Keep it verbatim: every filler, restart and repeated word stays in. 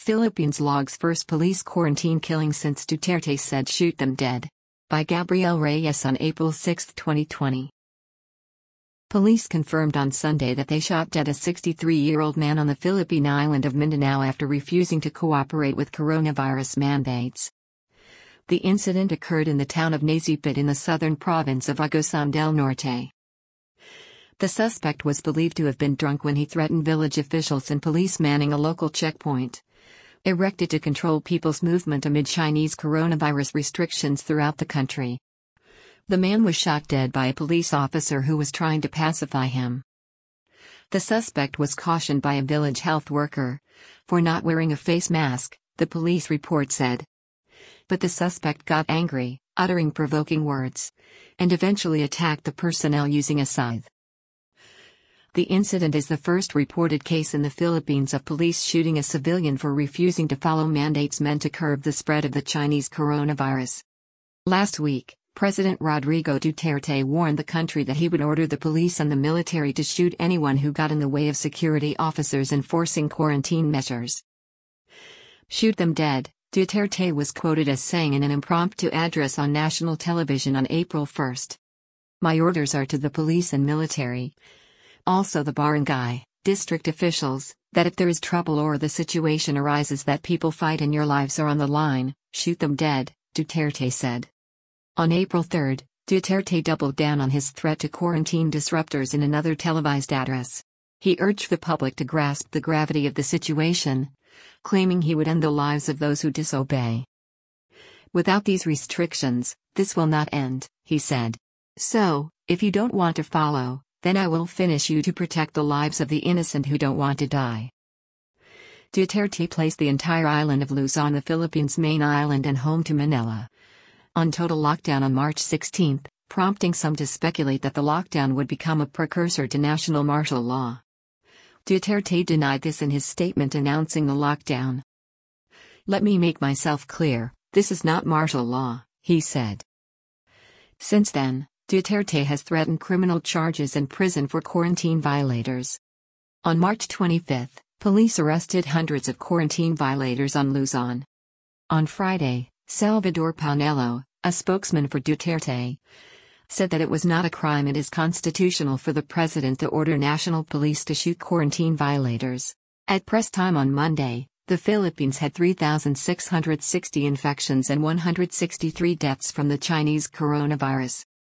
Philippines logs first police quarantine killing since Duterte said shoot them dead. By Gabriel Reyes on April sixth twenty twenty. Police confirmed on Sunday that they shot dead a sixty-three-year-old man on the Philippine island of Mindanao after refusing to cooperate with coronavirus mandates. The incident occurred in the town of Nazipit in the southern province of Agusan del Norte. The suspect was believed to have been drunk when he threatened village officials and police manning a local checkpoint, erected to control people's movement amid Chinese coronavirus restrictions throughout the country. The man was shot dead by a police officer who was trying to pacify him. The suspect was cautioned by a village health worker for not wearing a face mask, the police report said. But the suspect got angry, uttering provoking words, and eventually attacked the personnel using a scythe. The incident is the first reported case in the Philippines of police shooting a civilian for refusing to follow mandates meant to curb the spread of the Chinese coronavirus. Last week, President Rodrigo Duterte warned the country that he would order the police and the military to shoot anyone who got in the way of security officers enforcing quarantine measures. Shoot them dead, Duterte was quoted as saying in an impromptu address on national television on April first. My orders are to the police and military, also the barangay, district officials, that if there is trouble or the situation arises that people fight and your lives are on the line, shoot them dead, Duterte said. On April third, Duterte doubled down on his threat to quarantine disruptors in another televised address. He urged the public to grasp the gravity of the situation, claiming he would end the lives of those who disobey. Without these restrictions, this will not end, he said. So, if you don't want to follow, then I will finish you to protect the lives of the innocent who don't want to die. Duterte placed the entire island of Luzon, the Philippines' main island and home to Manila, on total lockdown on March sixteenth, prompting some to speculate that the lockdown would become a precursor to national martial law. Duterte denied this in his statement announcing the lockdown. Let me make myself clear, this is not martial law, he said. Since then, Duterte has threatened criminal charges and prison for quarantine violators. On March twenty-fifth, police arrested hundreds of quarantine violators on Luzon. On Friday, Salvador Paunelo, a spokesman for Duterte, said that it was not a crime and is constitutional for the president to order national police to shoot quarantine violators. At press time on Monday, the Philippines had three thousand six hundred sixty infections and one hundred sixty-three deaths from the Chinese coronavirus.